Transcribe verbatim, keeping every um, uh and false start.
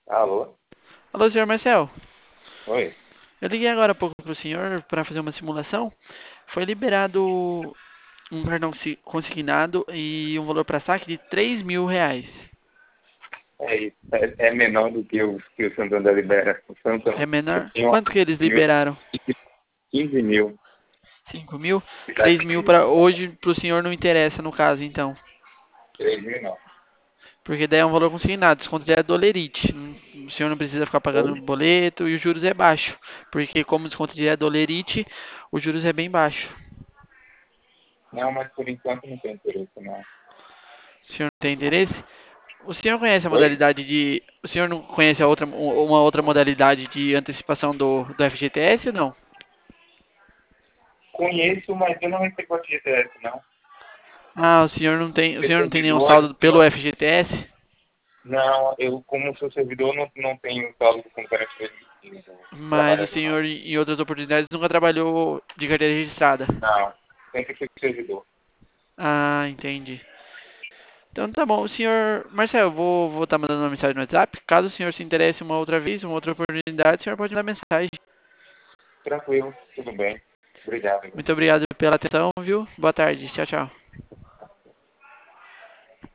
Alô? Alô, senhor Marcel. Oi. Eu liguei agora há pouco para o senhor para fazer uma simulação. Foi liberado um cartão consi- consignado e um valor para saque de três mil reais. É isso. É, é menor do que o que o Santander libera. O É Santander menor? tem uma Quanto que eles mil, liberaram? quinze mil. Cinco mil? Cidade Três mil pequena. para hoje para o senhor não interessa no caso, então. três mil não. Porque daí é um valor consignado, desconto já é dolerite. Não- O senhor não precisa ficar pagando Oi? boleto e os juros é baixo. Porque como o desconto já é dolerite, os juros é bem baixo. Não, mas por enquanto não tem interesse, não. O senhor não tem interesse? O senhor conhece a Oi? modalidade de. O senhor não conhece a outra, uma outra modalidade de antecipação do, do F G T S ou não? Conheço, mas eu não recebo a F G T S, não. Ah, o senhor não tem, o Ser senhor não tem nenhum servidor, saldo pelo F G T S? não, eu como sou servidor não, não tenho saldo com característica do Mas o trabalhador, não. senhor, em outras oportunidades, nunca trabalhou de carteira registrada. Não, sempre fui servidor. Ah, entendi. Então tá bom, o senhor. Marcelo, eu vou vou estar mandando uma mensagem no WhatsApp. Caso o senhor se interesse uma outra vez, uma outra oportunidade, o senhor pode mandar mensagem. Tranquilo, tudo bem. Obrigado. Muito obrigado pela atenção, viu? Boa tarde. Tchau, tchau.